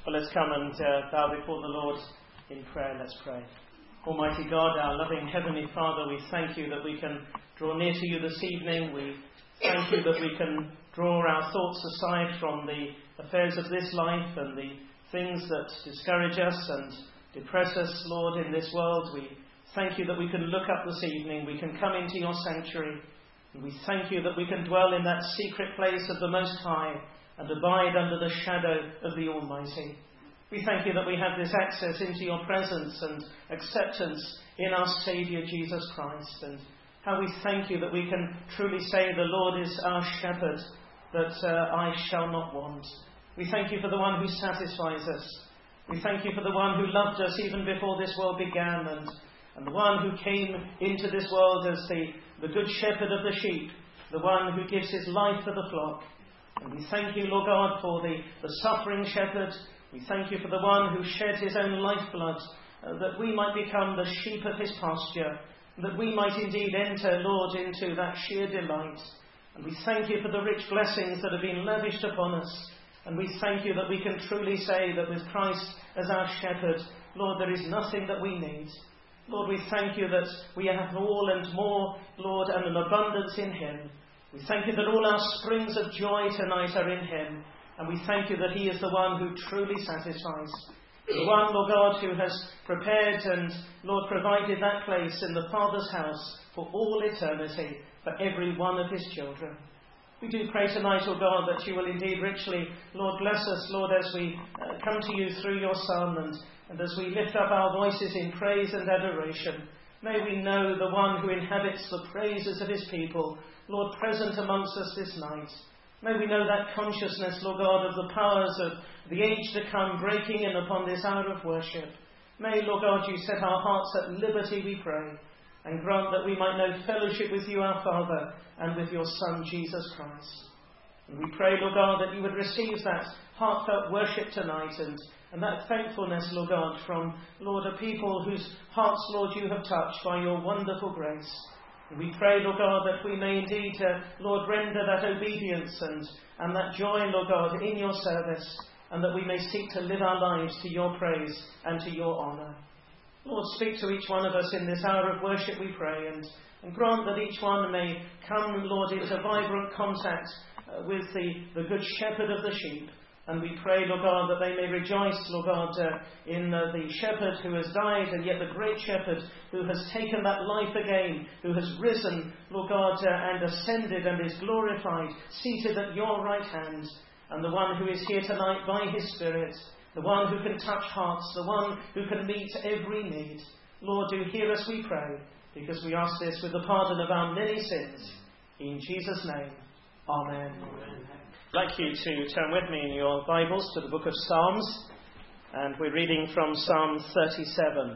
Well, let's come and bow before the Lord in prayer. Let's pray. Almighty God, our loving Heavenly Father, we thank you that we can draw near to you this evening. We thank you that we can draw our thoughts aside from the affairs of this life and the things that discourage us and depress us, Lord, in this world. We thank you that we can look up this evening. We can come into your sanctuary. And we thank you that we can dwell in that secret place of the Most High and abide under the shadow of the Almighty. We thank you that we have this access into your presence and acceptance in our Saviour Jesus Christ. And how we thank you that we can truly say the Lord is our shepherd, that I shall not want. We thank you for the one who satisfies us. We thank you for the one who loved us even before this world began, and the one who came into this world as the good shepherd of the sheep, the one who gives his life for the flock. And we thank you, Lord God, for the suffering shepherd. We thank you for the one who shed his own lifeblood, that we might become the sheep of his pasture, that we might indeed enter, Lord, into that sheer delight. And we thank you for the rich blessings that have been lavished upon us. And we thank you that we can truly say that with Christ as our shepherd, Lord, there is nothing that we need. Lord, we thank you that we have all and more, Lord, and an abundance in him. We thank you that all our springs of joy tonight are in him. And we thank you that he is the one who truly satisfies. The one, Lord God, who has prepared and, Lord, provided that place in the Father's house for all eternity, for every one of his children. We do pray tonight, O God, that you will indeed richly, Lord, bless us, Lord, as we come to you through your Son and as we lift up our voices in praise and adoration. May we know the one who inhabits the praises of his people, Lord, present amongst us this night. May we know that consciousness, Lord God, of the powers of the age to come breaking in upon this hour of worship. May, Lord God, you set our hearts at liberty, we pray, and grant that we might know fellowship with you, our Father, and with your Son, Jesus Christ. And we pray, Lord God, that you would receive that heartfelt worship tonight and that thankfulness, Lord God, from, Lord, a people whose hearts, Lord, you have touched by your wonderful grace. And we pray, Lord God, that we may indeed, Lord, render that obedience and that joy, Lord God, in your service, and that we may seek to live our lives to your praise and to your honour. Lord, speak to each one of us in this hour of worship, we pray, and grant that each one may come, Lord, into vibrant contact with the good shepherd of the sheep. And we pray, Lord God, that they may rejoice, Lord God, in the shepherd who has died, and yet the great shepherd who has taken that life again, who has risen, Lord God, and ascended and is glorified, seated at your right hand, and the one who is here tonight by his Spirit, the one who can touch hearts, the one who can meet every need. Lord, do hear us, we pray, because we ask this with the pardon of our many sins. In Jesus' name, Amen. Amen. I'd like you to turn with me in your Bibles to the book of Psalms, and we're reading from Psalm 37.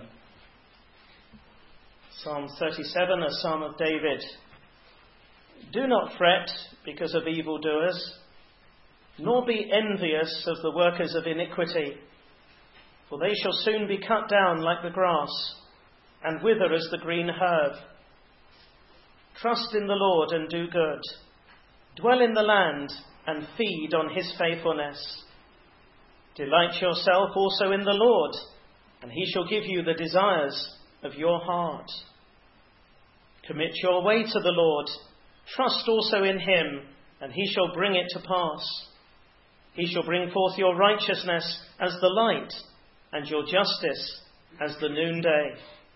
Psalm 37, a psalm of David. Do not fret because of evildoers, nor be envious of the workers of iniquity, for they shall soon be cut down like the grass, and wither as the green herb. Trust in the Lord and do good. Dwell in the land and feed on his faithfulness. Delight yourself also in the Lord, and he shall give you the desires of your heart. Commit your way to the Lord. Trust also in him, and he shall bring it to pass. He shall bring forth your righteousness as the light, and your justice as the noonday.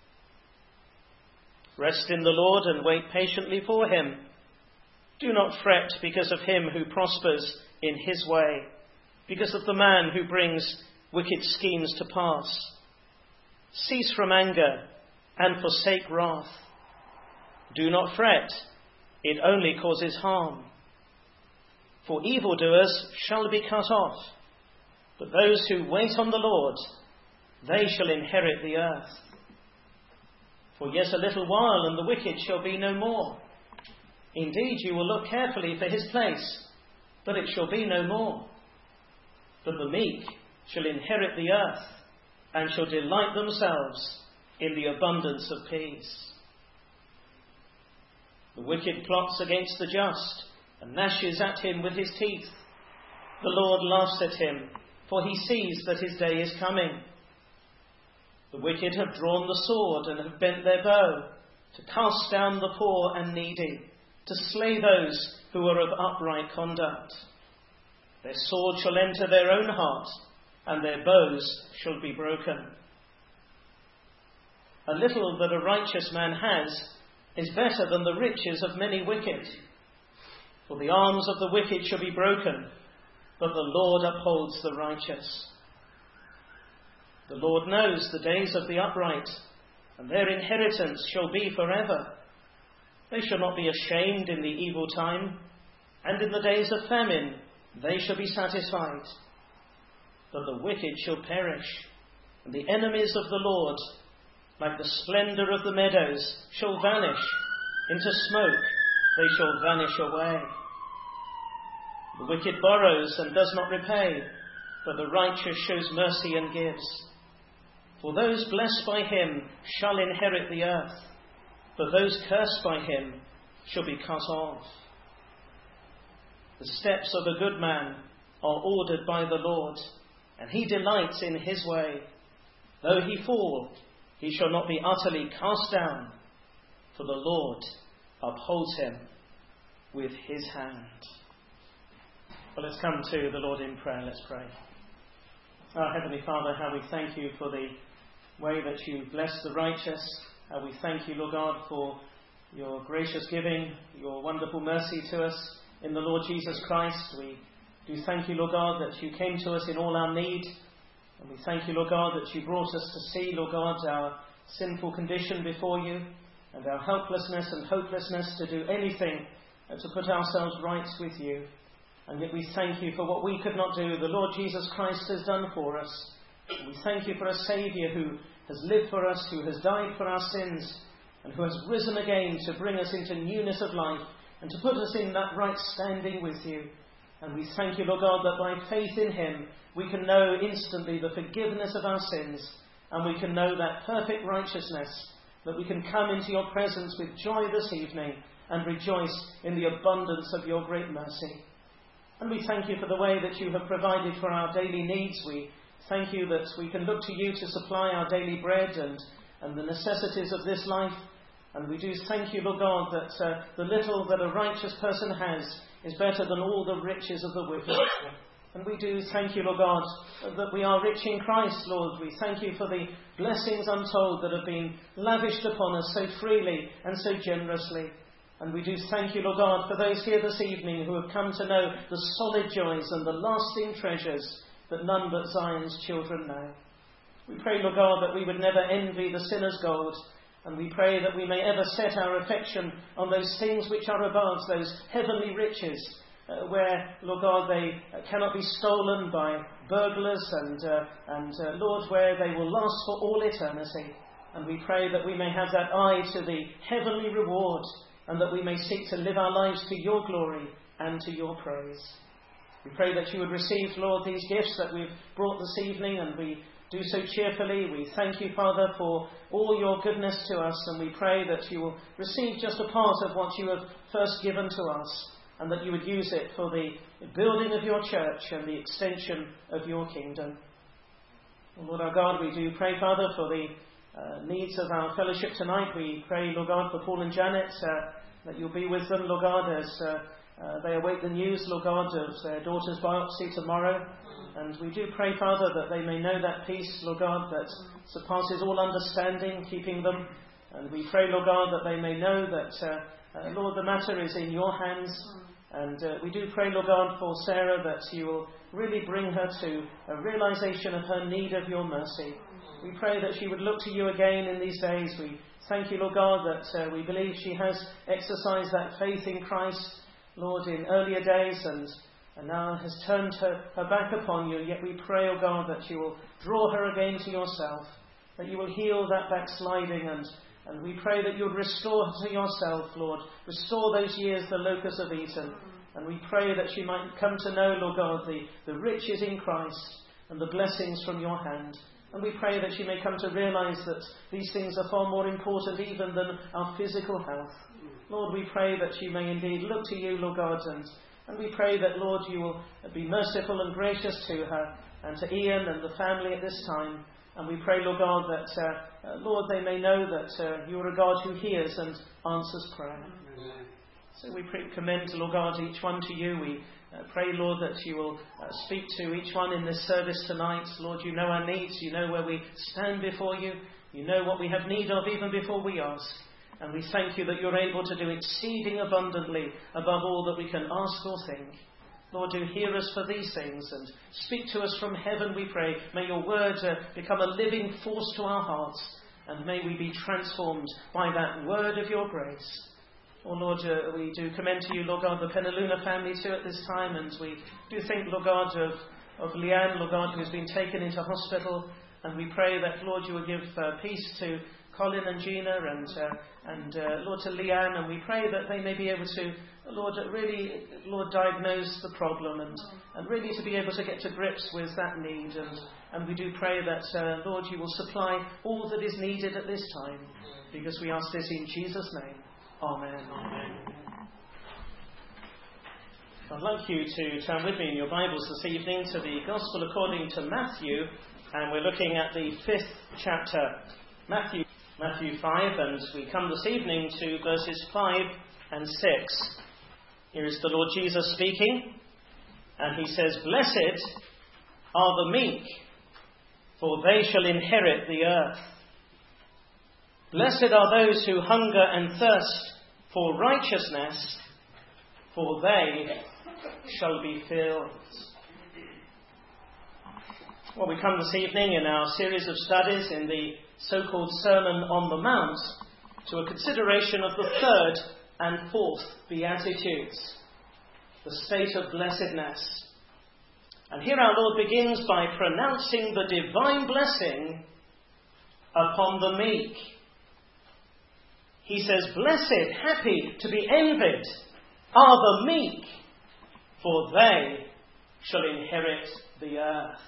Rest in the Lord and wait patiently for him. Do not fret because of him who prospers in his way, because of the man who brings wicked schemes to pass. Cease from anger and forsake wrath. Do not fret, it only causes harm. For evildoers shall be cut off, but those who wait on the Lord, they shall inherit the earth. For yet a little while, and the wicked shall be no more. Indeed, you will look carefully for his place, but it shall be no more. But the meek shall inherit the earth, and shall delight themselves in the abundance of peace. The wicked plots against the just, and gnashes at him with his teeth. The Lord laughs at him, for he sees that his day is coming. The wicked have drawn the sword and have bent their bow, to cast down the poor and needy, to slay those who are of upright conduct. Their sword shall enter their own heart, and their bows shall be broken. A little that a righteous man has is better than the riches of many wicked. For the arms of the wicked shall be broken, but the Lord upholds the righteous. The Lord knows the days of the upright, and their inheritance shall be forever. They shall not be ashamed in the evil time, and in the days of famine they shall be satisfied. But the wicked shall perish, and the enemies of the Lord, like the splendour of the meadows, shall vanish. Into smoke they shall vanish away. The wicked borrows and does not repay, but the righteous shows mercy and gives. For those blessed by him shall inherit the earth, but those cursed by him shall be cut off. The steps of a good man are ordered by the Lord, and he delights in his way. Though he fall, he shall not be utterly cast down, for the Lord upholds him with his hand. Well, let's come to the Lord in prayer. Let's pray. Our Heavenly Father, how we thank you for the way that you bless the righteous. How we thank you, Lord God, for your gracious giving, your wonderful mercy to us in the Lord Jesus Christ. We do thank you, Lord God, that you came to us in all our need. And we thank you, Lord God, that you brought us to see, Lord God, our sinful condition before you and our helplessness and hopelessness to do anything to put ourselves right with you. And yet we thank you for what we could not do, the Lord Jesus Christ has done for us. And we thank you for a Saviour who has lived for us, who has died for our sins, and who has risen again to bring us into newness of life and to put us in that right standing with you. And we thank you, Lord God, that by faith in him we can know instantly the forgiveness of our sins, and we can know that perfect righteousness, that we can come into your presence with joy this evening and rejoice in the abundance of your great mercy. And we thank you for the way that you have provided for our daily needs. We thank you that we can look to you to supply our daily bread and the necessities of this life. And we do thank you, Lord God, that the little that a righteous person has is better than all the riches of the wicked. And we do thank you, Lord God, that we are rich in Christ, Lord. We thank you for the blessings untold that have been lavished upon us so freely and so generously. And we do thank you, Lord God, for those here this evening who have come to know the solid joys and the lasting treasures that none but Zion's children know. We pray, Lord God, that we would never envy the sinner's gold, and we pray that we may ever set our affection on those things which are above, those heavenly riches, where, Lord God, they cannot be stolen by burglars, and Lord, where they will last for all eternity. And we pray that we may have that eye to the heavenly reward, and that we may seek to live our lives to your glory and to your praise. We pray that you would receive, Lord, these gifts that we've brought this evening, and we do so cheerfully. We thank you, Father, for all your goodness to us, and we pray that you will receive just a part of what you have first given to us, and that you would use it for the building of your church and the extension of your kingdom. And Lord our God, we do pray, Father, for the needs of our fellowship tonight. We pray, Lord God, for Paul and Janet, that you'll be with them, Lord God, as they await the news, Lord God, of their daughter's biopsy tomorrow. And we do pray, Father, that they may know that peace, Lord God, that surpasses all understanding, keeping them. And we pray, Lord God, that they may know that, Lord, the matter is in your hands. And we do pray, Lord God, for Sarah, that you will really bring her to a realization of her need of your mercy. We pray that she would look to you again in these days. We thank you, Lord God, that we believe she has exercised that faith in Christ, Lord, in earlier days, and now has turned her back upon you. Yet we pray, O God, that you will draw her again to yourself, that you will heal that backsliding, and we pray that you would restore her to yourself, Lord. Restore those years the locusts have eaten. And we pray that she might come to know, Lord God, the riches in Christ and the blessings from your hand. And we pray that she may come to realise that these things are far more important even than our physical health. Lord, we pray that she may indeed look to you, Lord God, and we pray that, Lord, you will be merciful and gracious to her, and to Ian and the family at this time. And we pray, Lord God, that, Lord, they may know that you are a God who hears and answers prayer. Amen. So we commend, Lord God, each one to you. We pray, Lord, that you will speak to each one in this service tonight. Lord, you know our needs. You know where we stand before you. You know what we have need of even before we ask. And we thank you that you're able to do exceeding abundantly above all that we can ask or think. Lord, do hear us for these things and speak to us from heaven, we pray. May your word become a living force to our hearts, and may we be transformed by that word of your grace. Oh Lord, we do commend to you, Lord God, the Penaluna family too at this time, and we do think, Lord God, of Leanne, Lord God, who has been taken into hospital, and we pray that, Lord, you will give peace to Colin and Gina and Lord, to Leanne, and we pray that they may be able to, Lord, really, Lord, diagnose the problem and really to be able to get to grips with that need. And we do pray that, Lord, you will supply all that is needed at this time, because we ask this in Jesus' name. Amen. Amen. I'd like you to turn with me in your Bibles this evening to the Gospel according to Matthew, and we're looking at the 5th chapter, Matthew 5, and we come this evening to verses 5 and 6. Here is the Lord Jesus speaking, and he says, "Blessed are the meek, for they shall inherit the earth. Blessed are those who hunger and thirst for righteousness, for they shall be filled." Well, we come this evening in our series of studies in the so-called Sermon on the Mount to a consideration of the 3rd and 4th Beatitudes, the state of blessedness. And here our Lord begins by pronouncing the divine blessing upon the meek. He says, "Blessed, happy, to be envied are the meek, for they shall inherit the earth."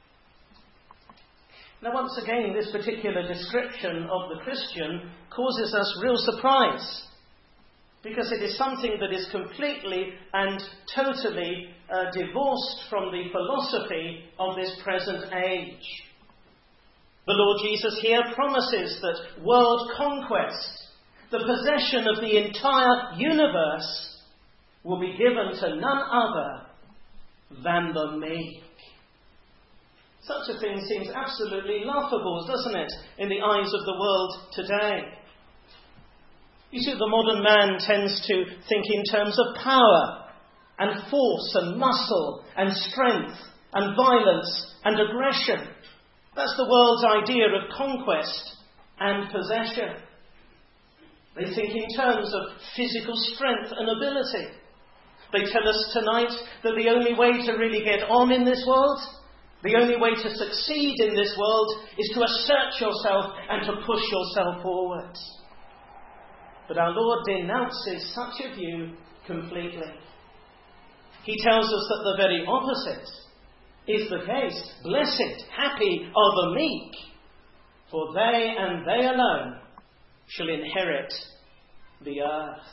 Now, once again, this particular description of the Christian causes us real surprise, because it is something that is completely and totally divorced from the philosophy of this present age. The Lord Jesus here promises that world conquest, the possession of the entire universe, will be given to none other than the meek. Such a thing seems absolutely laughable, doesn't it, in the eyes of the world today? You see, the modern man tends to think in terms of power and force and muscle and strength and violence and aggression. That's the world's idea of conquest and possession. They think in terms of physical strength and ability. They tell us tonight that the only way to really get on in this world, the only way to succeed in this world, is to assert yourself and to push yourself forward. But our Lord denounces such a view completely. He tells us that the very opposite is the case. Blessed, happy are the meek, for they and they alone shall inherit the earth.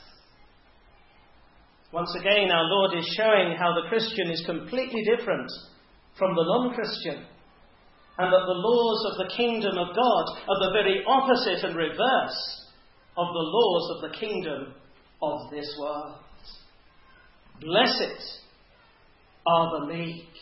Once again, our Lord is showing how the Christian is completely different from the non-Christian, and that the laws of the kingdom of God are the very opposite and reverse of the laws of the kingdom of this world. Blessed are the meek.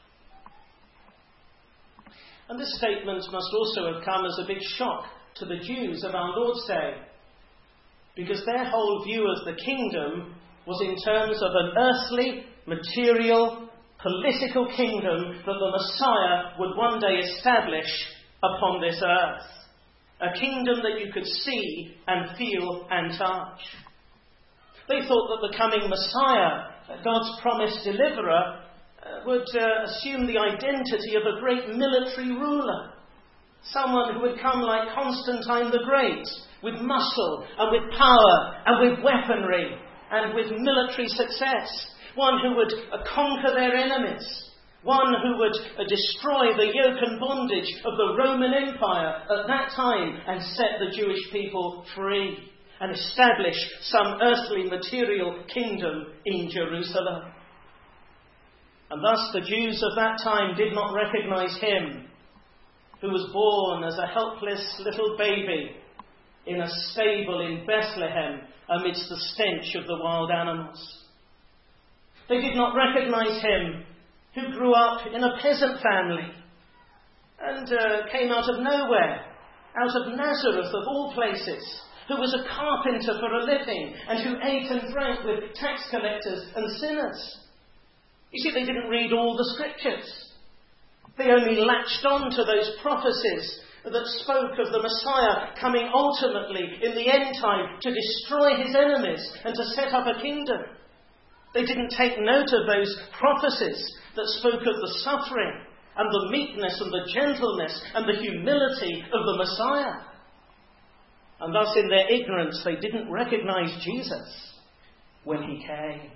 And this statement must also have come as a big shock to the Jews of our Lord's day, because their whole view of the kingdom was in terms of an earthly, material, political kingdom that the Messiah would one day establish upon this earth. A kingdom that you could see and feel and touch. They thought that the coming Messiah, God's promised deliverer, would assume the identity of a great military ruler. Someone who would come like Constantine the Great, with muscle and with power and with weaponry and with military success. One who would conquer their enemies. One who would destroy the yoke and bondage of the Roman Empire at that time and set the Jewish people free and establish some earthly material kingdom in Jerusalem. And thus the Jews of that time did not recognize him, who was born as a helpless little baby in a stable in Bethlehem amidst the stench of the wild animals. They did not recognize him, who grew up in a peasant family and came out of nowhere, out of Nazareth of all places, who was a carpenter for a living and who ate and drank with tax collectors and sinners. You see, they didn't read all the scriptures. They only latched on to those prophecies that spoke of the Messiah coming ultimately in the end time to destroy his enemies and to set up a kingdom. They didn't take note of those prophecies that spoke of the suffering and the meekness and the gentleness and the humility of the Messiah. And thus in their ignorance they didn't recognize Jesus when he came.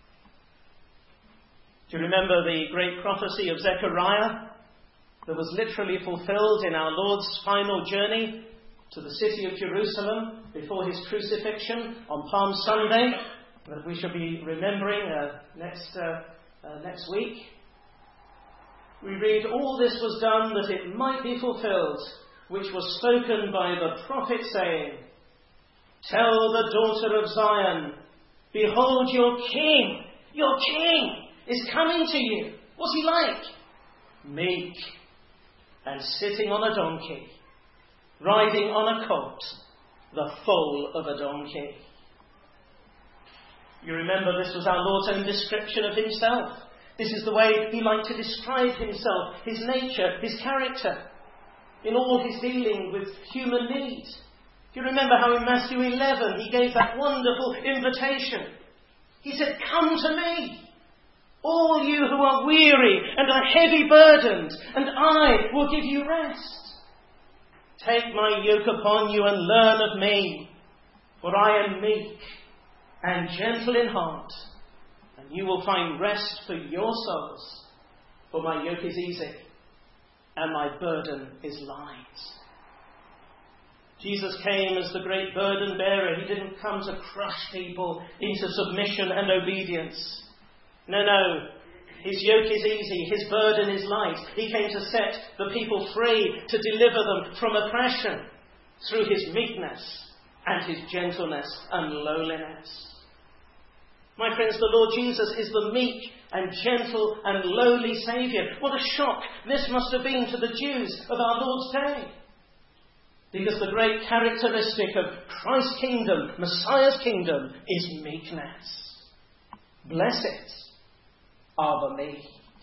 Do you remember the great prophecy of Zechariah that was literally fulfilled in our Lord's final journey to the city of Jerusalem before his crucifixion on Palm Sunday, that we shall be remembering next week? We read, "All this was done that it might be fulfilled, which was spoken by the prophet, saying, Tell the daughter of Zion, behold your king is coming to you." What's he like? Meek and sitting on a donkey, riding on a colt, the foal of a donkey. You remember this was our Lord's own description of himself. This is the way he liked to describe himself, his nature, his character, in all his dealing with human needs. Do you remember how in Matthew 11 he gave that wonderful invitation? He said, "Come to me, all you who are weary and are heavy burdened, and I will give you rest. Take my yoke upon you and learn of me, for I am meek and gentle in heart, and you will find rest for your souls. For my yoke is easy and my burden is light." Jesus came as the great burden bearer. He didn't come to crush people into submission and obedience. No. His yoke is easy. His burden is light. He came to set the people free, to deliver them from oppression through his meekness and his gentleness and lowliness. My friends, the Lord Jesus is the meek and gentle and lowly Saviour. What a shock this must have been to the Jews of our Lord's day. Because the great characteristic of Christ's kingdom, Messiah's kingdom, is meekness. Blessed are the meek.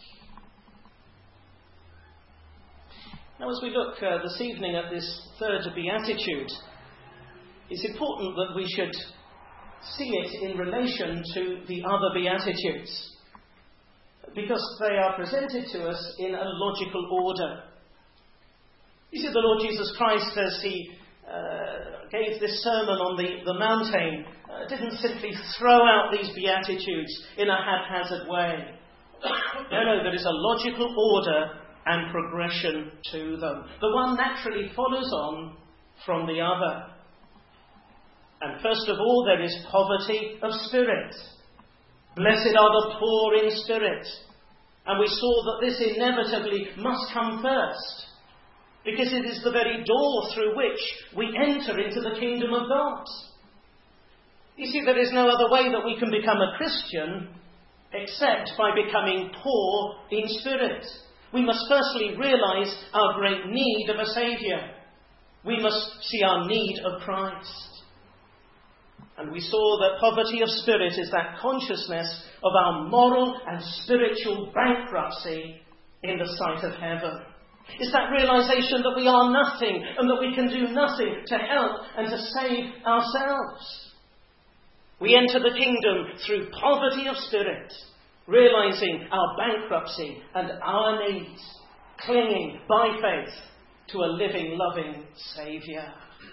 Now, as we look this evening at this third beatitude, it's important that we should see it in relation to the other beatitudes, because they are presented to us in a logical order. You see, the Lord Jesus Christ, as he gave this sermon on the mountain, didn't simply throw out these beatitudes in a haphazard way. No, there is a logical order and progression to them. The one naturally follows on from the other. And first of all, there is poverty of spirit. Blessed are the poor in spirit. And we saw that this inevitably must come first, because it is the very door through which we enter into the kingdom of God. You see, there is no other way that we can become a Christian except by becoming poor in spirit. We must firstly realise our great need of a Saviour. We must see our need of Christ. And we saw that poverty of spirit is that consciousness of our moral and spiritual bankruptcy in the sight of heaven. It's that realisation that we are nothing and that we can do nothing to help and to save ourselves. We enter the kingdom through poverty of spirit, realising our bankruptcy and our needs, clinging by faith to a living, loving Saviour.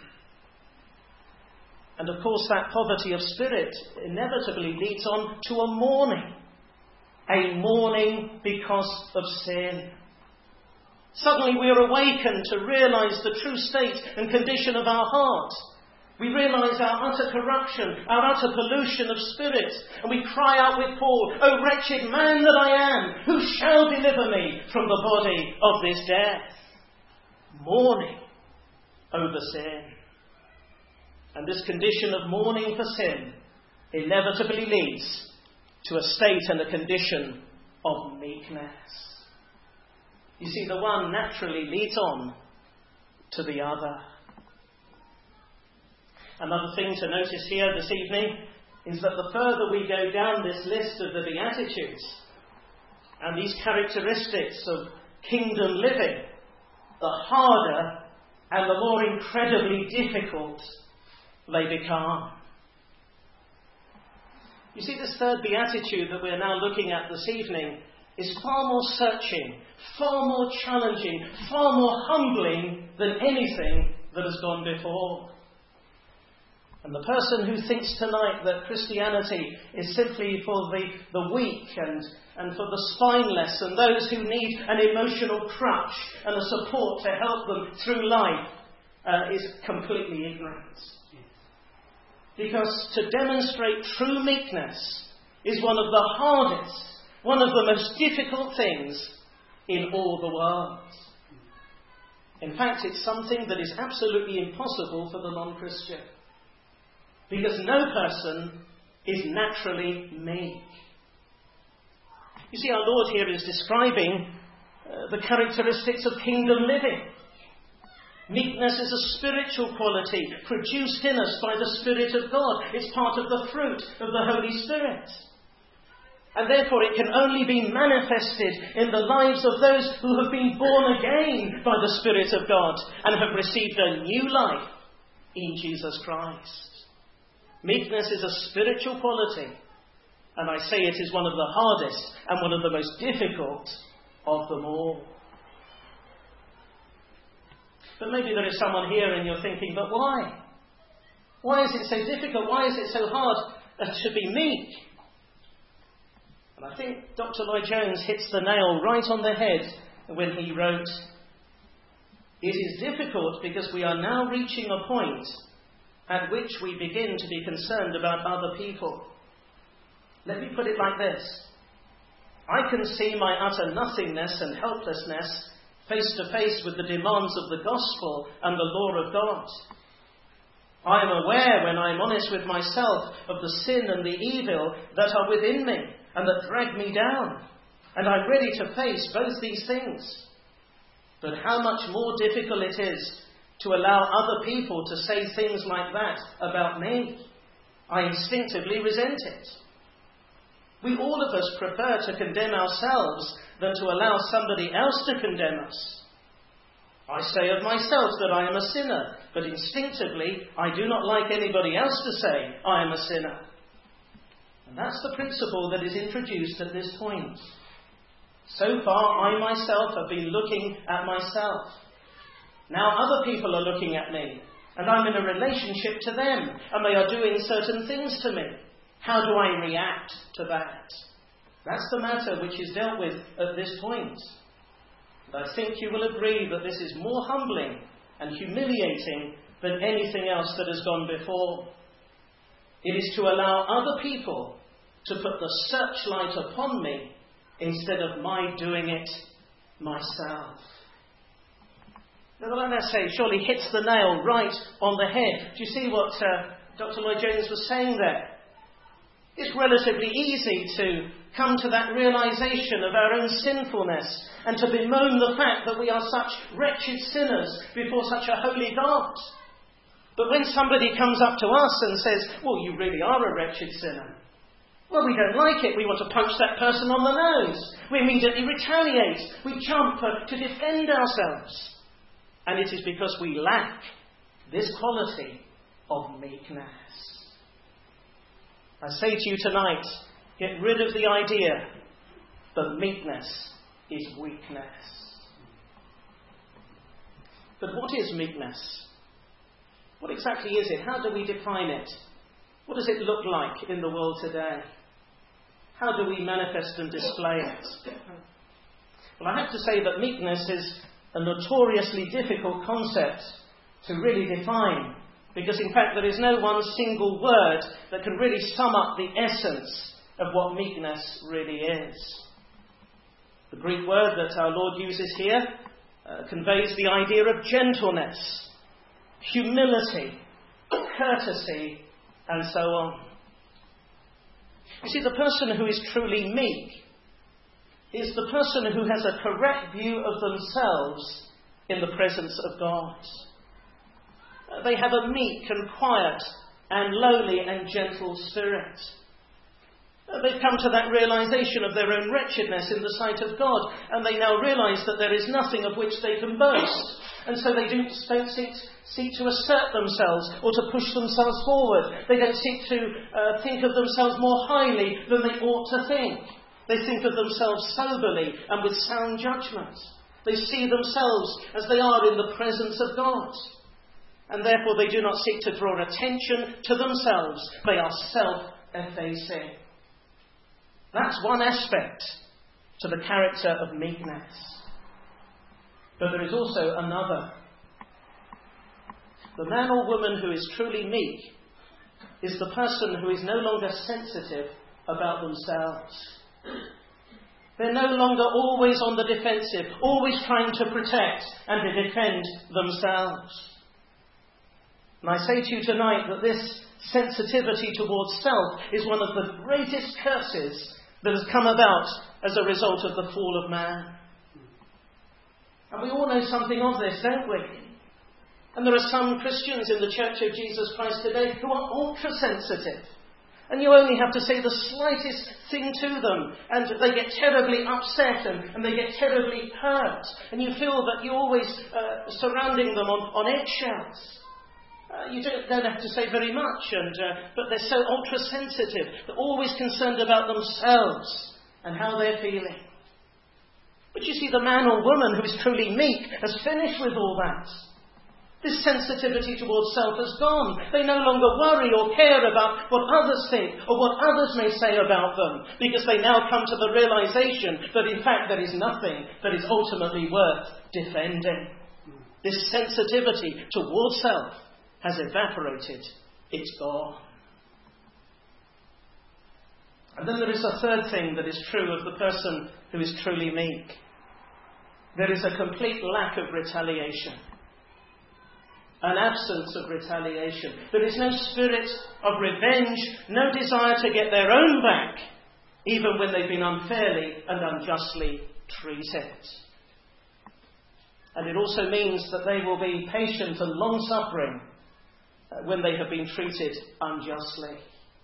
And of course that poverty of spirit inevitably leads on to a mourning because of sin. Suddenly we are awakened to realise the true state and condition of our heart. We realise our utter corruption, our utter pollution of spirit, and we cry out with Paul, "O wretched man that I am, who shall deliver me from the body of this death?" Mourning over sin. And this condition of mourning for sin inevitably leads to a state and a condition of meekness. You see, the one naturally leads on to the other. Another thing to notice here this evening is that the further we go down this list of the Beatitudes and these characteristics of kingdom living, the harder and the more incredibly difficult they become. You see, this third beatitude that we're now looking at this evening is far more searching, far more challenging, far more humbling than anything that has gone before. And the person who thinks tonight that Christianity is simply for the weak and for the spineless and those who need an emotional crutch and a support to help them through life is completely ignorant. Because to demonstrate true meekness is one of the hardest, one of the most difficult things in all the world. In fact, it's something that is absolutely impossible for the non-Christian. Because no person is naturally meek. You see, our Lord here is describing the characteristics of kingdom living. Meekness is a spiritual quality produced in us by the Spirit of God. It's part of the fruit of the Holy Spirit. And therefore it can only be manifested in the lives of those who have been born again by the Spirit of God and have received a new life in Jesus Christ. Meekness is a spiritual quality, and I say it is one of the hardest and one of the most difficult of them all. But maybe there is someone here and you're thinking, but why? Why is it so difficult? Why is it so hard to be meek? And I think Dr. Lloyd-Jones hits the nail right on the head when he wrote, "It is difficult because we are now reaching a point at which we begin to be concerned about other people. Let me put it like this. I can see my utter nothingness and helplessness face to face with the demands of the gospel and the law of God. I am aware, when I am honest with myself, of the sin and the evil that are within me and that drag me down. And I'm ready to face both these things. But how much more difficult it is to allow other people to say things like that about me. I instinctively resent it. We all of us prefer to condemn ourselves than to allow somebody else to condemn us. I say of myself that I am a sinner, but instinctively I do not like anybody else to say I am a sinner." And that's the principle that is introduced at this point. So far, I myself have been looking at myself. Now other people are looking at me, and I'm in a relationship to them, and they are doing certain things to me. How do I react to that? That's the matter which is dealt with at this point. And I think you will agree that this is more humbling and humiliating than anything else that has gone before. It is to allow other people to put the searchlight upon me instead of my doing it myself. Now, the essay surely hits the nail right on the head. Do you see what Dr. Lloyd-Jones was saying there? It's relatively easy to come to that realization of our own sinfulness and to bemoan the fact that we are such wretched sinners before such a holy God. But when somebody comes up to us and says, "Well, you really are a wretched sinner," well, we don't like it. We want to punch that person on the nose. We immediately retaliate. We jump to defend ourselves. And it is because we lack this quality of meekness. I say to you tonight, get rid of the idea that meekness is weakness. But what is meekness? What exactly is it? How do we define it? What does it look like in the world today? How do we manifest and display it? Well, I have to say that meekness is a notoriously difficult concept to really define Because in fact there is no one single word that can really sum up the essence of what meekness really is. The Greek word that our Lord uses here conveys the idea of gentleness, humility, courtesy, and so on. You see, the person who is truly meek is the person who has a correct view of themselves in the presence of God. They have a meek and quiet and lowly and gentle spirit. They've come to that realization of their own wretchedness in the sight of God, and they now realize that there is nothing of which they can boast. And so they don't seek to assert themselves or to push themselves forward. They don't seek to think of themselves more highly than they ought to think. They think of themselves soberly and with sound judgment. They see themselves as they are in the presence of God. And therefore they do not seek to draw attention to themselves. They are self-effacing. That's one aspect to the character of meekness. But there is also another. The man or woman who is truly meek is the person who is no longer sensitive about themselves. They're no longer always on the defensive, always trying to protect and to defend themselves. And I say to you tonight that this sensitivity towards self is one of the greatest curses that has come about as a result of the fall of man. And we all know something of this, don't we? And there are some Christians in the Church of Jesus Christ today who are ultra-sensitive. And you only have to say the slightest thing to them, and they get terribly upset and they get terribly hurt. And you feel that you're always surrounding them on eggshells. You don't have to say very much, but they're so ultra-sensitive. They're always concerned about themselves and how they're feeling. But you see, the man or woman who is truly meek has finished with all that. This sensitivity towards self has gone. They no longer worry or care about what others think or what others may say about them, because they now come to the realization that in fact there is nothing that is ultimately worth defending. This sensitivity towards self has evaporated. It's gone. And then there is a third thing that is true of the person who is truly meek. There is a complete lack of retaliation. An absence of retaliation. There is no spirit of revenge, no desire to get their own back, even when they've been unfairly and unjustly treated. And it also means that they will be patient and long-suffering when they have been treated unjustly.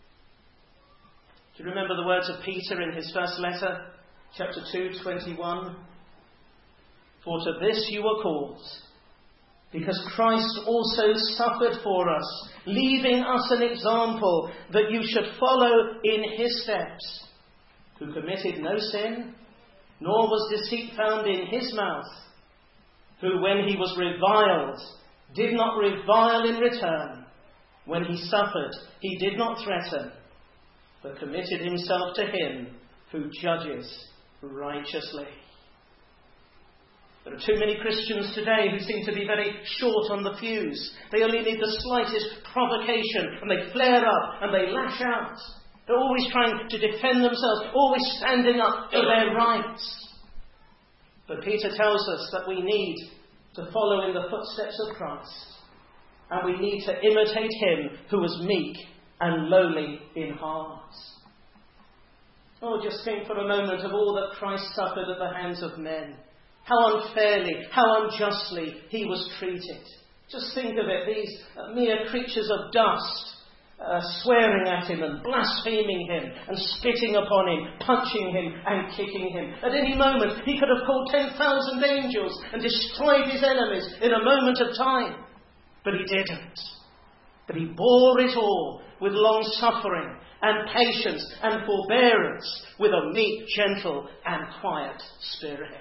Do you remember the words of Peter in his first letter, chapter 2:21? For to this you were called, because Christ also suffered for us, leaving us an example that you should follow in his steps, who committed no sin, nor was deceit found in his mouth, who when he was reviled did not revile in return. When he suffered, he did not threaten, but committed himself to him who judges righteously. There are too many Christians today who seem to be very short on the fuse. They only need the slightest provocation and they flare up and they lash out. They're always trying to defend themselves, always standing up for their rights. But Peter tells us that we need to follow in the footsteps of Christ. And we need to imitate him who was meek and lowly in heart. Oh, just think for a moment of all that Christ suffered at the hands of men. How unfairly, how unjustly he was treated. Just think of it, these mere creatures of dust swearing at him and blaspheming him and spitting upon him, punching him and kicking him. At any moment he could have called 10,000 angels and destroyed his enemies in a moment of time. But he didn't. But he bore it all with long suffering and patience and forbearance, with a meek, gentle and quiet spirit.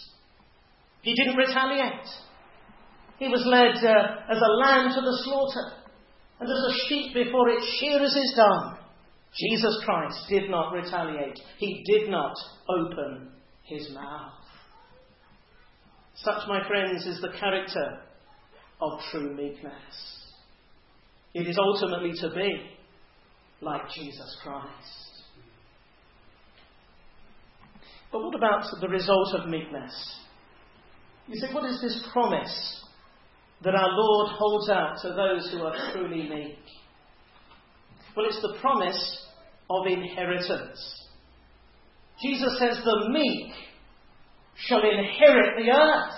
He didn't retaliate. He was led as a lamb to the slaughter, and as a sheep before its shearers is dumb. Jesus Christ did not retaliate. He did not open his mouth. Such, my friends, is the character of true meekness. It is ultimately to be like Jesus Christ. But what about the result of meekness? You say, what is this promise that our Lord holds out to those who are truly meek? Well, it's the promise of inheritance. Jesus says the meek shall inherit the earth.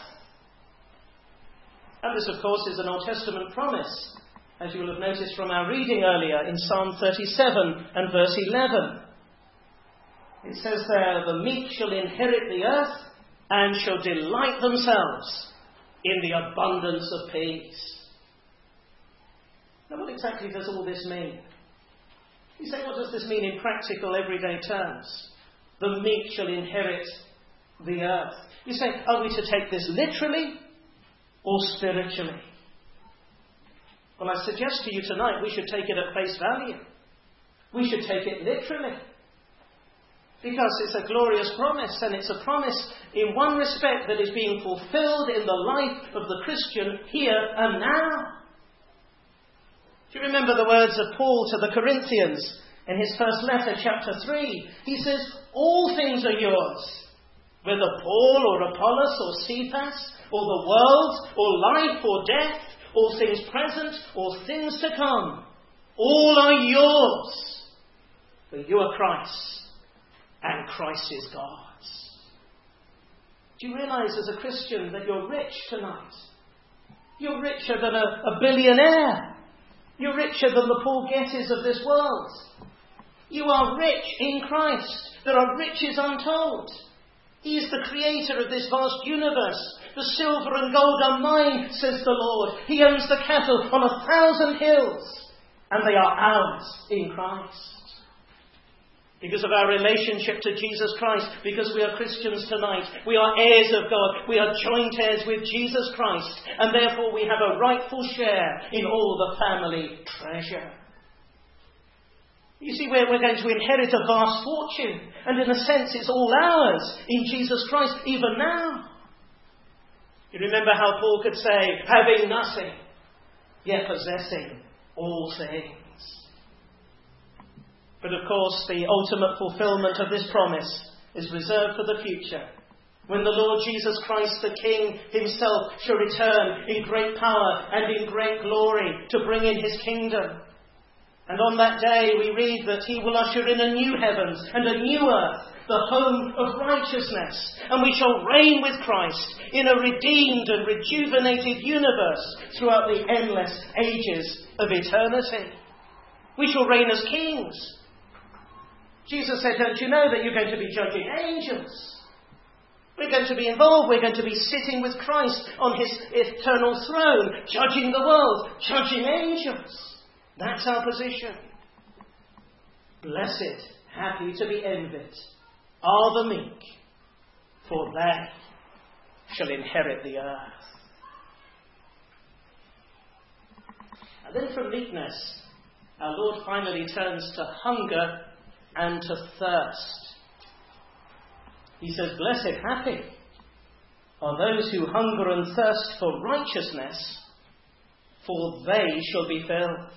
And this, of course, is an Old Testament promise, as you will have noticed from our reading earlier in Psalm 37 and verse 11. It says there, the meek shall inherit the earth and shall delight themselves in the abundance of peace. Now, what exactly does all this mean? You say, what does this mean in practical, everyday terms? The meek shall inherit the earth. You say, are we to take this literally or spiritually? Well, I suggest to you tonight we should take it at face value. We should take it literally. Because it's a glorious promise, and it's a promise in one respect that is being fulfilled in the life of the Christian here and now. Do you remember the words of Paul to the Corinthians in his first letter, chapter 3? He says, all things are yours, whether Paul or Apollos or Cephas, or the world, or life or death, or things present or things to come. All are yours, for you are Christ's, and Christ is God's. Do you realise as a Christian that you're rich tonight? You're richer than a billionaire. You're richer than the Paul Gettys of this world. You are rich in Christ. There are riches untold. He is the creator of this vast universe. The silver and gold are mine, says the Lord. He owns the cattle on 1,000 hills, and they are ours in Christ. Because of our relationship to Jesus Christ, because we are Christians tonight, we are heirs of God, we are joint heirs with Jesus Christ, and therefore we have a rightful share in all the family treasure. You see, we're going to inherit a vast fortune, and in a sense it's all ours in Jesus Christ, even now. You remember how Paul could say, having nothing, yet possessing all things. But of course, the ultimate fulfillment of this promise is reserved for the future, when the Lord Jesus Christ, the King himself, shall return in great power and in great glory to bring in his kingdom. And on that day we read that he will usher in a new heavens and a new earth, the home of righteousness, and we shall reign with Christ in a redeemed and rejuvenated universe throughout the endless ages of eternity. We shall reign as kings. Jesus said, don't you know that you're going to be judging angels? We're going to be involved. We're going to be sitting with Christ on his eternal throne, judging the world, judging angels. That's our position. Blessed, happy to be envied, are the meek, for they shall inherit the earth. And then from meekness, our Lord finally turns to hunger and to thirst. He says, blessed, happy are those who hunger and thirst for righteousness, for they shall be filled.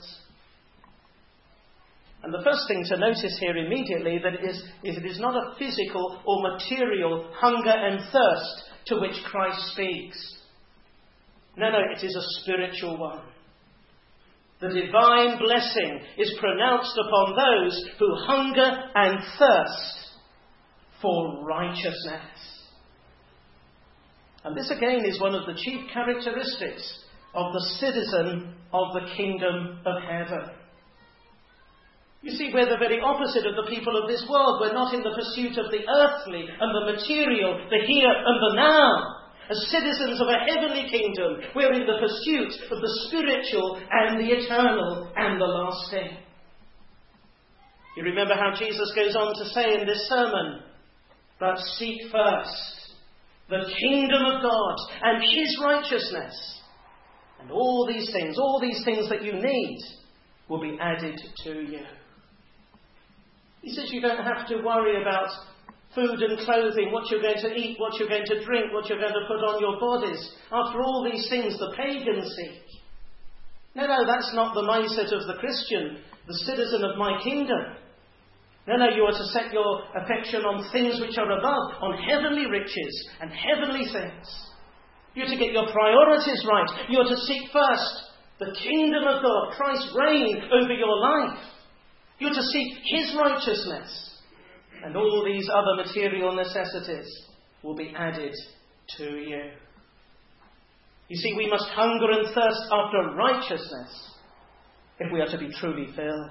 And the first thing to notice here immediately that it is not a physical or material hunger and thirst to which Christ speaks. No, it is a spiritual one. The divine blessing is pronounced upon those who hunger and thirst for righteousness. And this again is one of the chief characteristics of the citizen of the kingdom of heaven. You see, we're the very opposite of the people of this world. We're not in the pursuit of the earthly and the material, the here and the now. As citizens of a heavenly kingdom, we're in the pursuit of the spiritual and the eternal and the lasting. You remember how Jesus goes on to say in this sermon, but seek first the kingdom of God and his righteousness, and all these things that you need will be added to you. He says you don't have to worry about food and clothing, what you're going to eat, what you're going to drink, what you're going to put on your bodies. After all these things the pagans seek. No, that's not the mindset of the Christian, the citizen of my kingdom. No, you are to set your affection on things which are above, on heavenly riches and heavenly things. You're to get your priorities right. You're to seek first the kingdom of God, Christ's reign over your life. You're to seek His righteousness. And all these other material necessities will be added to you. You see, we must hunger and thirst after righteousness if we are to be truly filled.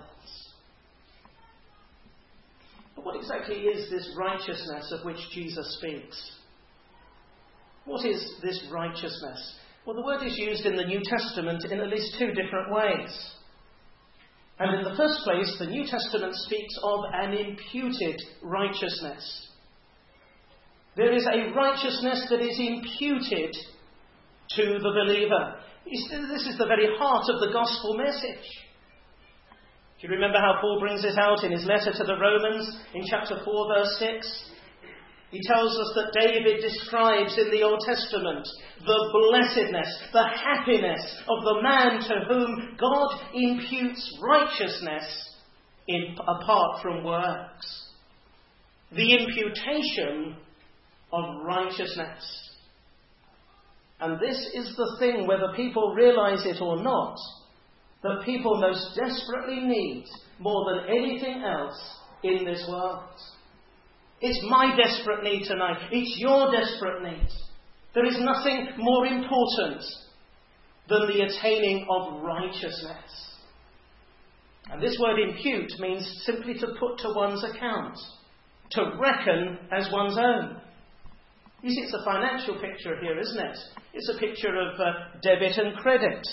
But what exactly is this righteousness of which Jesus speaks? What is this righteousness? Well, the word is used in the New Testament in at least two different ways. And in the first place, the New Testament speaks of an imputed righteousness. There is a righteousness that is imputed to the believer. This is the very heart of the gospel message. Do you remember how Paul brings it out in his letter to the Romans in chapter 4, verse 6? He tells us that David describes in the Old Testament the blessedness, the happiness of the man to whom God imputes righteousness apart from works. The imputation of righteousness. And this is the thing, whether people realise it or not, that people most desperately need more than anything else in this world. It's my desperate need tonight. It's your desperate need. There is nothing more important than the attaining of righteousness. And this word impute means simply to put to one's account, to reckon as one's own. You see, it's a financial picture here, isn't it? It's a picture of debit and credit.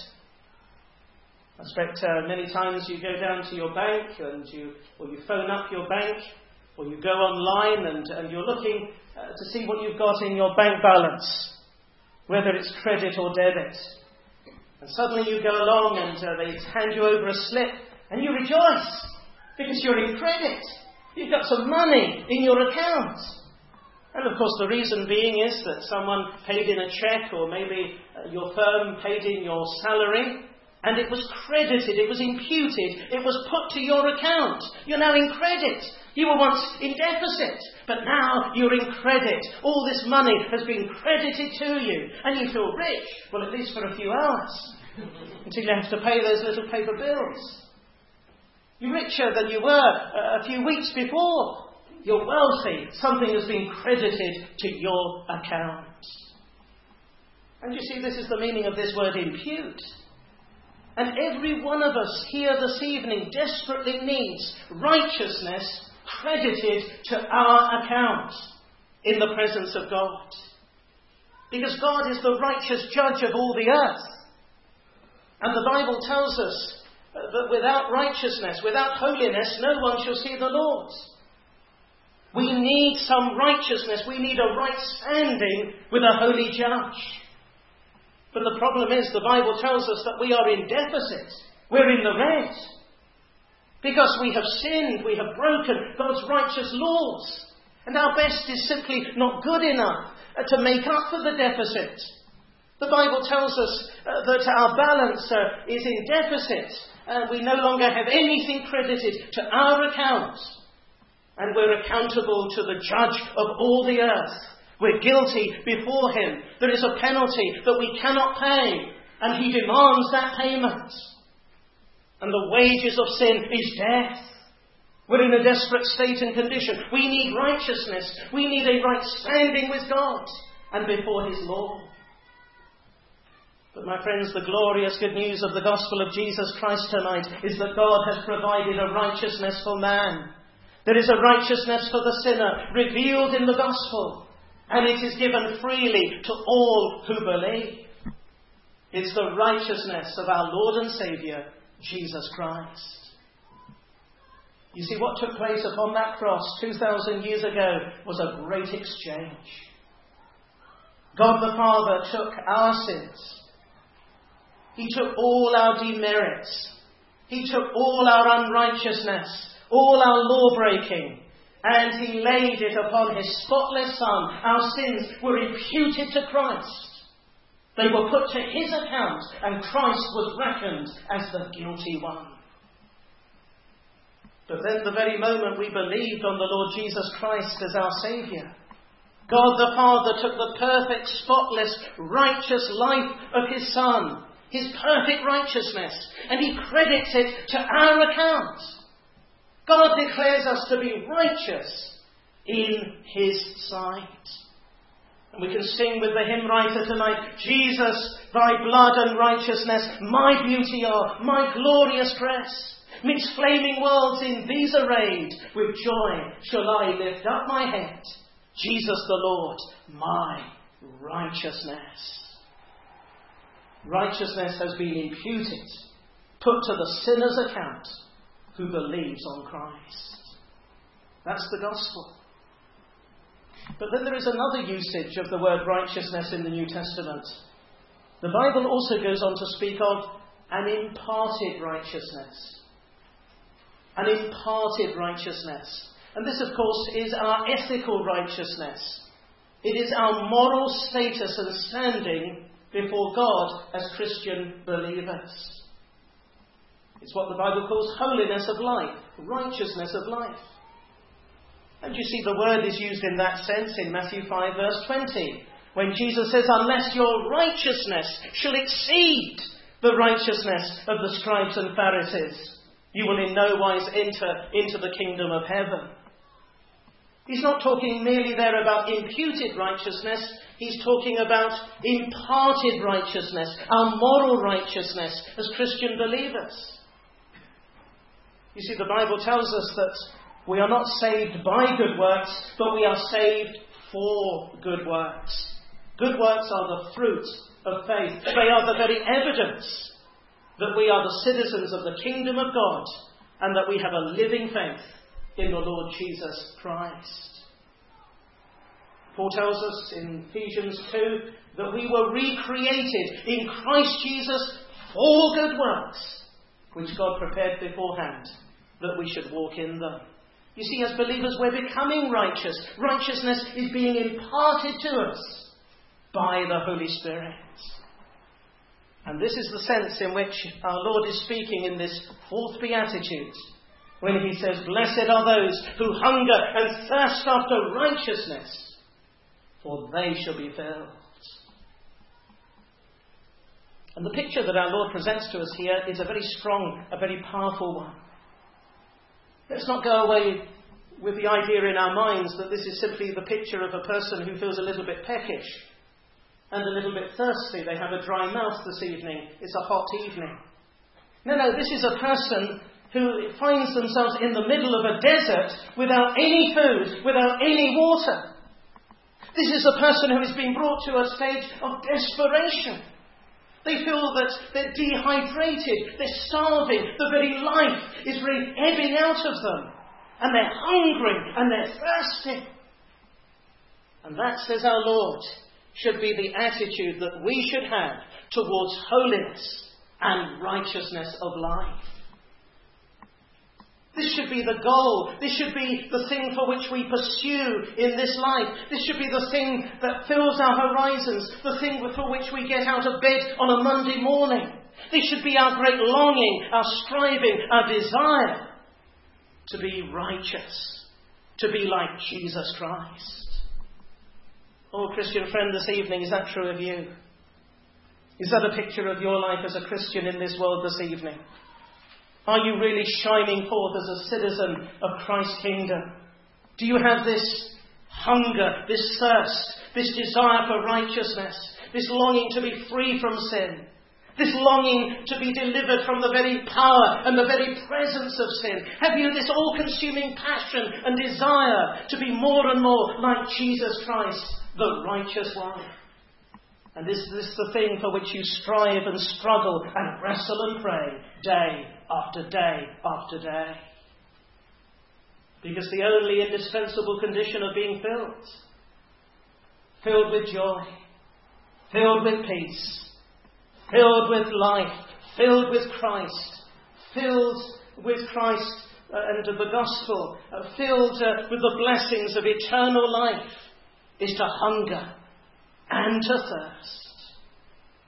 I expect many times you go down to your bank and you phone up your bank, or you go online and you're looking to see what you've got in your bank balance, whether it's credit or debit. And suddenly you go along and they hand you over a slip and you rejoice because you're in credit. You've got some money in your account. And of course the reason being is that someone paid in a cheque, or maybe your firm paid in your salary, and it was credited, it was imputed, it was put to your account. You're now in credit. You were once in deficit, but now you're in credit. All this money has been credited to you, and you feel rich, well, at least for a few hours, until you have to pay those little paper bills. You're richer than you were a few weeks before. You're wealthy. Something has been credited to your account. And you see, this is the meaning of this word impute. And every one of us here this evening desperately needs righteousness credited to our account in the presence of God. Because God is the righteous judge of all the earth. And the Bible tells us that without righteousness, without holiness, no one shall see the Lord. We need some righteousness. We need a right standing with a holy judge. But the problem is, the Bible tells us that we are in deficit. We're in the red. Because we have sinned, we have broken God's righteous laws. And our best is simply not good enough to make up for the deficit. The Bible tells us that our balance is in deficit. We no longer have anything credited to our account. And we're accountable to the judge of all the earth. We're guilty before him. There is a penalty that we cannot pay, and he demands that payment. And the wages of sin is death. We're in a desperate state and condition. We need righteousness. We need a right standing with God and before his law. But my friends, the glorious good news of the gospel of Jesus Christ tonight is that God has provided a righteousness for man. There is a righteousness for the sinner revealed in the gospel. And it is given freely to all who believe. It's the righteousness of our Lord and Saviour, Jesus Christ. You see, what took place upon that cross 2,000 years ago was a great exchange. God the Father took our sins. He took all our demerits. He took all our unrighteousness, all our law-breaking, and he laid it upon his spotless Son. Our sins were imputed to Christ. They were put to his account, and Christ was reckoned as the guilty one. But then the very moment we believed on the Lord Jesus Christ as our Saviour, God the Father took the perfect, spotless, righteous life of his Son, his perfect righteousness, and he credits it to our account. God declares us to be righteous in his sight. And we can sing with the hymn writer tonight, Jesus, thy blood and righteousness, my beauty are, my glorious dress. Midst flaming worlds in these arrayed, with joy shall I lift up my head. Jesus the Lord, my righteousness. Righteousness has been imputed, put to the sinner's account who believes on Christ. That's the gospel. But then there is another usage of the word righteousness in the New Testament. The Bible also goes on to speak of an imparted righteousness. An imparted righteousness. And this, of course, is our ethical righteousness. It is our moral status and standing before God as Christian believers. It's what the Bible calls holiness of life, righteousness of life. And you see the word is used in that sense in Matthew 5 verse 20, when Jesus says, unless your righteousness shall exceed the righteousness of the scribes and Pharisees, you will in no wise enter into the kingdom of heaven. He's not talking merely there about imputed righteousness. He's talking about imparted righteousness, our moral righteousness as Christian believers. You see, the Bible tells us that we are not saved by good works, but we are saved for good works. Good works are the fruit of faith. They are the very evidence that we are the citizens of the kingdom of God and that we have a living faith in the Lord Jesus Christ. Paul tells us in Ephesians 2 that we were recreated in Christ Jesus for good works, which God prepared beforehand that we should walk in them. You see, as believers, we're becoming righteous. Righteousness is being imparted to us by the Holy Spirit. And this is the sense in which our Lord is speaking in this fourth beatitude, when he says, blessed are those who hunger and thirst after righteousness, for they shall be filled. And the picture that our Lord presents to us here is a very strong, a very powerful one. Let's not go away with the idea in our minds that this is simply the picture of a person who feels a little bit peckish and a little bit thirsty. They have a dry mouth this evening. It's a hot evening. No, this is a person who finds themselves in the middle of a desert without any food, without any water. This is a person who is being brought to a stage of desperation. They feel that they're dehydrated, they're starving, the very life is really ebbing out of them. And they're hungry and they're thirsty. And that, says our Lord, should be the attitude that we should have towards holiness and righteousness of life. This should be the goal. This should be the thing for which we pursue in this life. This should be the thing that fills our horizons, the thing for which we get out of bed on a Monday morning. This should be our great longing, our striving, our desire to be righteous, to be like Jesus Christ. Oh, Christian friend, this evening, is that true of you? Is that a picture of your life as a Christian in this world this evening? Are you really shining forth as a citizen of Christ's kingdom? Do you have this hunger, this thirst, this desire for righteousness, this longing to be free from sin, this longing to be delivered from the very power and the very presence of sin? Have you this all-consuming passion and desire to be more and more like Jesus Christ, the righteous one? And is this the thing for which you strive and struggle and wrestle and pray day after day after day? Because the only indispensable condition of being filled with joy, filled with peace, filled with life, filled with Christ and the gospel, filled with the blessings of eternal life, is to hunger and to thirst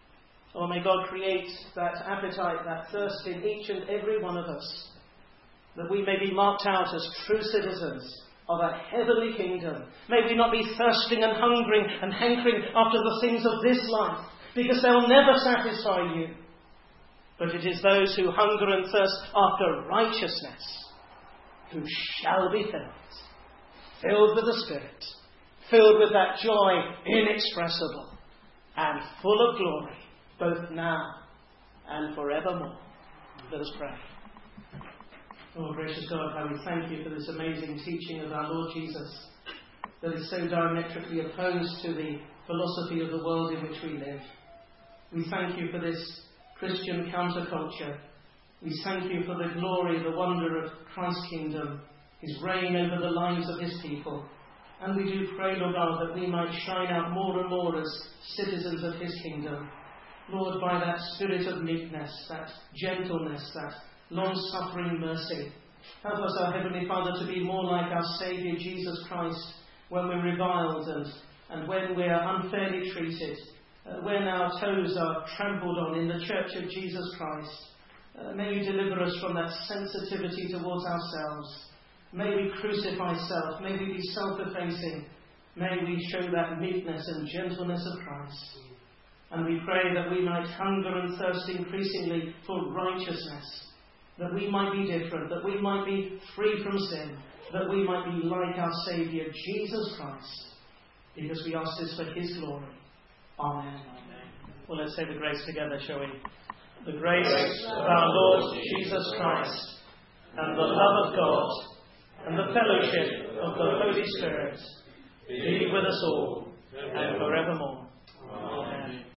Oh, may God create that appetite, that thirst in each and every one of us, that we may be marked out as true citizens of a heavenly kingdom. May we not be thirsting and hungering and hankering after the things of this life, because they'll never satisfy you. But it is those who hunger and thirst after righteousness who shall be filled with the Spirit, filled with that joy inexpressible and full of glory, both now and forevermore. Let us pray. Oh, gracious God, how we thank you for this amazing teaching of our Lord Jesus that is so diametrically opposed to the philosophy of the world in which we live. We thank you for this Christian counterculture. We thank you for the glory, the wonder of Christ's kingdom, his reign over the lives of his people. And we do pray, Lord God, that we might shine out more and more as citizens of his kingdom. Lord, by that spirit of meekness, that gentleness, that long-suffering mercy, help us, our Heavenly Father, to be more like our Saviour Jesus Christ when we're reviled and when we are unfairly treated, when our toes are trampled on in the church of Jesus Christ. May you deliver us from that sensitivity towards ourselves. May we crucify self. May we be self-effacing. May we show that meekness and gentleness of Christ. And we pray that we might hunger and thirst increasingly for righteousness, that we might be different, that we might be free from sin, that we might be like our Saviour, Jesus Christ, because we ask this for his glory. Amen. Amen. Well, let's say the grace together, shall we? The grace of our Lord Jesus Christ, and the love of God, and the fellowship of the Holy Spirit be with us all and forevermore.